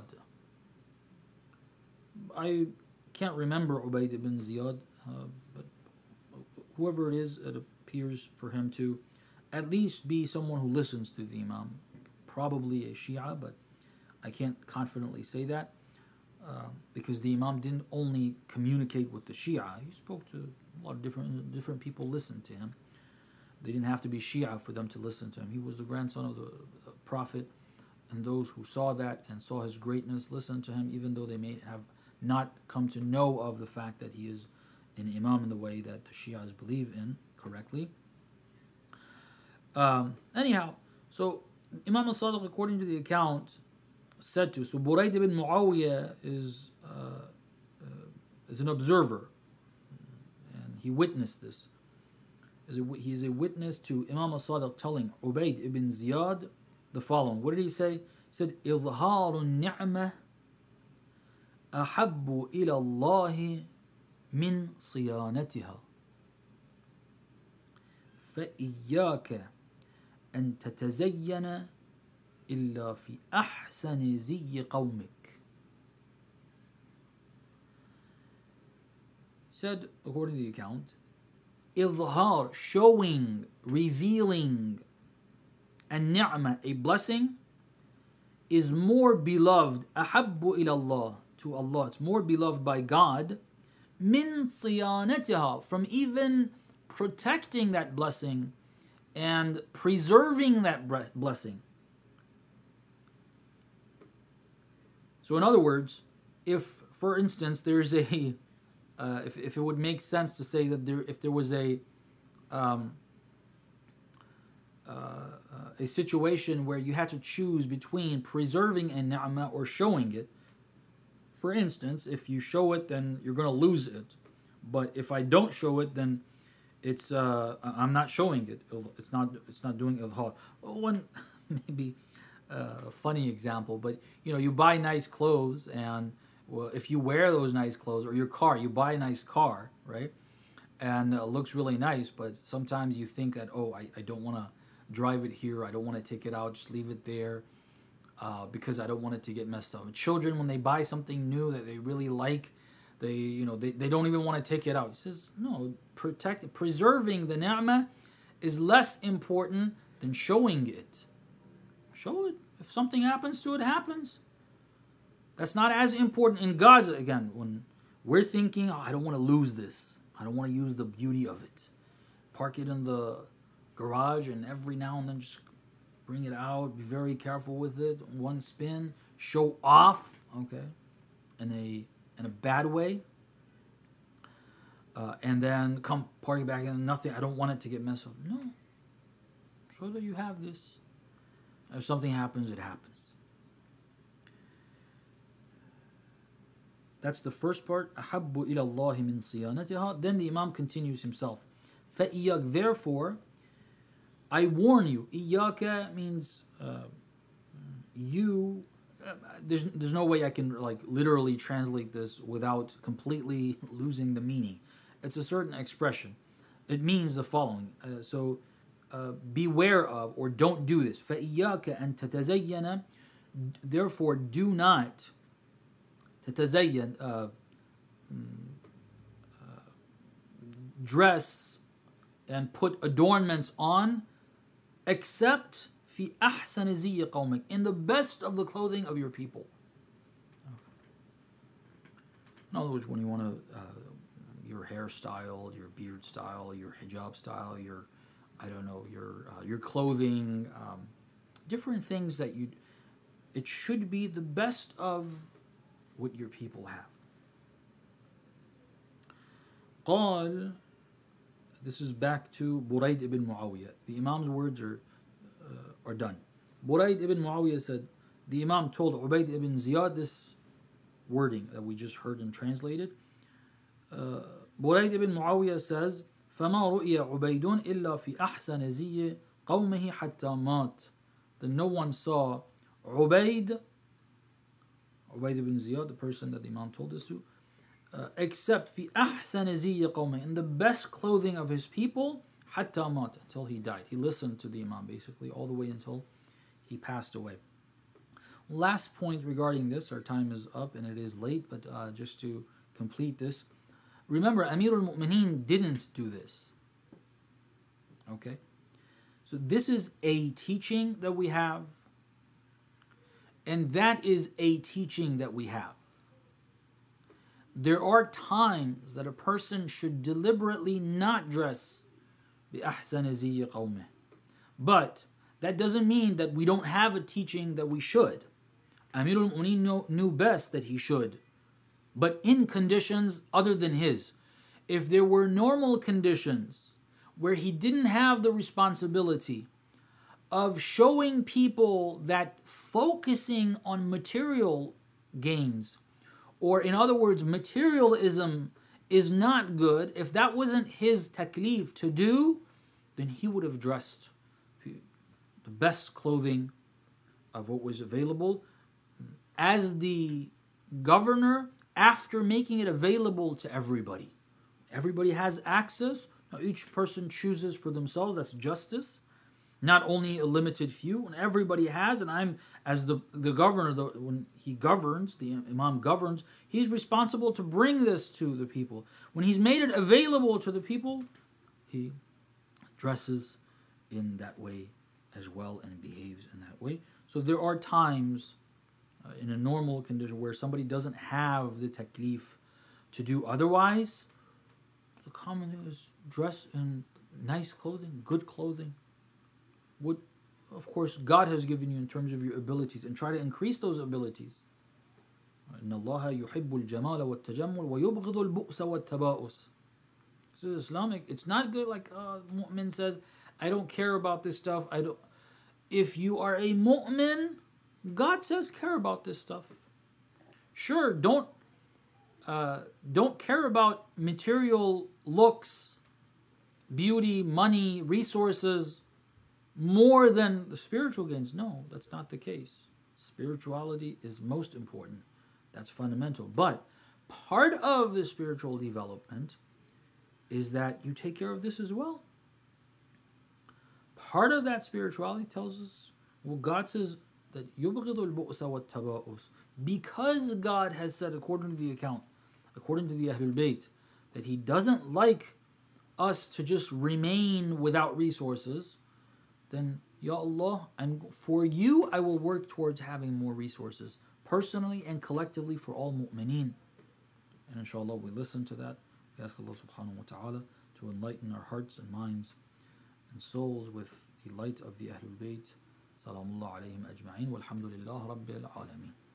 I can't remember Ubayd ibn Ziyad, but whoever it is, it appears for him to at least be someone who listens to the Imam. Probably a Shia, but I can't confidently say that because the Imam didn't only communicate with the Shia. He spoke to a lot of different people listened to him. They didn't have to be Shia for them to listen to him. He was the grandson of the Prophet, and those who saw that and saw his greatness listened to him, even though they may have not come to know of the fact that he is an Imam in the way that the Shias believe in correctly. Anyhow, so Imam al-Sadiq, according to the account, said to, so Burayd ibn Muawiyah is an observer, and he witnessed this. He is a witness to Imam al-Sadiq telling Ubayd ibn Ziyad the following. What did he say? He said, إِظْهَارُ النِّعْمَةِ أَحَبُّ إِلَى اللَّهِ مِنْ صِيَانَتِهَا فَإِيَّاكَ أَن تَتَزَيَّنَ إِلَّا فِي أَحْسَنِ زِيِّ قَوْمِكَ. Said, according to the account, إظهار, showing, revealing, and ni'mah, a blessing, is more beloved, أحب إلى الله, to Allah, it's more beloved by God, min صيانتها, from even protecting that blessing and preserving that blessing. So in other words, if, for instance, there's a if it would make sense to say that if there was a situation where you had to choose between preserving a ni'mah or showing it. For instance, if you show it, then you're going to lose it. But if I don't show it, then it's I'm not showing it. It's not doing idhar. One maybe funny example, but you buy nice clothes, and well, if you wear those nice clothes, or your car, you buy a nice car, right? And it looks really nice, but sometimes you think that, I don't want to drive it here, I don't want to take it out, just leave it there, because I don't want it to get messed up. And children, when they buy something new that they really like, they don't even want to take it out. He says, no, preserving the ni'mah is less important than showing it. Show it. If something happens to it, happens. That's not as important in God's, again, when we're thinking, I don't want to lose this. I don't want to use the beauty of it. Park it in the garage, and every now and then just bring it out. Be very careful with it. One spin. Show off, okay, in a in a bad way, and then come party back and nothing. I don't want it to get messed up. No, show that you have this. If something happens, it happens. That's the first part. أحب إلى الله من صيانتها. Then the Imam continues himself. فإياك, therefore, I warn you. إياك means you. There's no way I can like literally translate this without completely losing the meaning. It's a certain expression. It means the following. Beware of, or don't do this. فإياك أن تتزين. Therefore, do not تتزين, dress and put adornments on, except في أحسن زي قومك, in the best of the clothing of your people. In other words, when you want to, your hairstyle, your beard style, your hijab style, your, I don't know, your clothing, different things that it should be the best of what your people have. قال, this is back to Burayd ibn Muawiyah. The Imam's words are done. Burayd ibn Muawiyah said, the Imam told Ubayd ibn Ziyad this wording that we just heard and translated. Burayd ibn Muawiyah says, فَمَا رُؤِيَ عُبَيْدٌ إِلَّا فِي أَحْسَنِ زِيِّ قَوْمِهِ حَتَّى مَاتٍ. Then no one saw Ubayd ibn Ziyad, the person that the Imam told this to, except في أحسن زي قومه, in the best clothing of his people, حتى مات, until he died. He listened to the Imam basically all the way until he passed away. Last point regarding this, our time is up and it is late, but just to complete this, remember Amir al-Mu'mineen didn't do this. Okay? So this is a teaching that we have, and that is a teaching that we have. There are times that a person should deliberately not dress بِأَحْسَنِ زِيِّ قَوْمِهِ. But that doesn't mean that we don't have a teaching that we should. Amir al-Mu'mineen knew best that he should, but in conditions other than his. If there were normal conditions where he didn't have the responsibility of showing people that focusing on material gains, or in other words, materialism is not good, if that wasn't his taklif to do, then he would have dressed the best clothing of what was available as the governor, after making it available to everybody. Everybody has access. Now each person chooses for themselves. That's justice. Not only a limited few, and everybody has, and I'm, as the governor, when he governs, the Imam governs, he's responsible to bring this to the people. When he's made it available to the people, he dresses in that way as well and behaves in that way. So there are times in a normal condition where somebody doesn't have the taklif to do otherwise. The common thing is dress in nice clothing, good clothing. What, of course, God has given you in terms of your abilities, and try to increase those abilities. إِنَّ اللَّهَ يُحِبُّ الْجَمَالَ وَالتَّجَمُّلَ وَيُبْغِضُ الْبُؤْسَ وَالتَّبَاؤُسَ. This is Islamic. It's not good like mu'min says, I don't care about this stuff. If you are a mu'min, God says care about this stuff. Sure, don't care about material looks, beauty, money, resources, more than the spiritual gains. No, that's not the case. Spirituality is most important. That's fundamental. But part of the spiritual development is that you take care of this as well. Part of that spirituality tells us, well, God says that يُبْغِضُ الْبُؤْسَ وَالتَّبَاؤُسَ, because God has said, according to the account, according to the Ahlul Bayt, that He doesn't like us to just remain without resources, then, Ya Allah, and for you I will work towards having more resources, personally and collectively for all mu'mineen. And inshallah we listen to that. We ask Allah subhanahu wa ta'ala to enlighten our hearts and minds and souls with the light of the Ahlul Bayt. Salamullah alayhim ajma'in, walhamdulillah rabbil alameen.